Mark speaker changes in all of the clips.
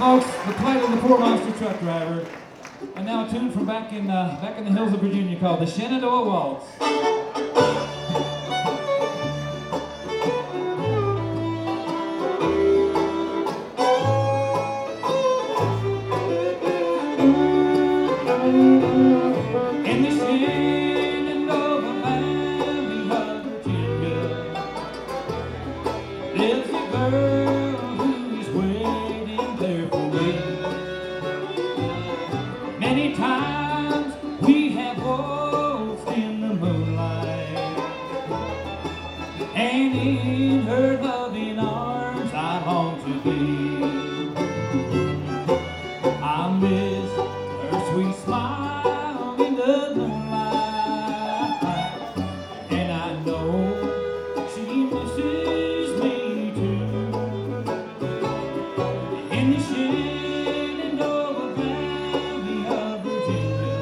Speaker 1: folks, the plight of the poor monster truck driver. And now a tune from back in the hills of Virginia called the Shenandoah Waltz. In the Shenandoah Valley of Virginia lives a girl who's waiting there for me. Many times we have waltzed in the moonlight, and in her loving arms I long to be. I miss her sweet smile in the moonlight, and I know she misses me too. In the Shenandoah Valley of Virginia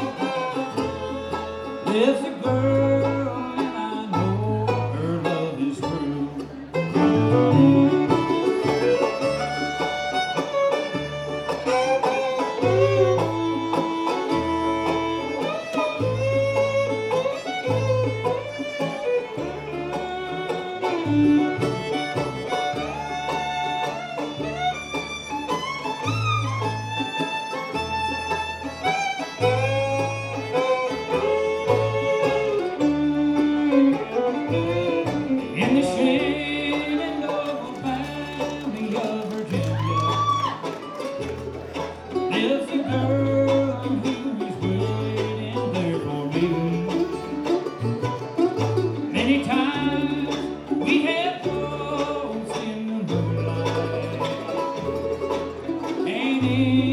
Speaker 1: lives a girl, and I know her love is true. In the Shenandoah Valley of Virginia lives a girl who's waiting there for me. Many times we have waltzed in the moonlight, and in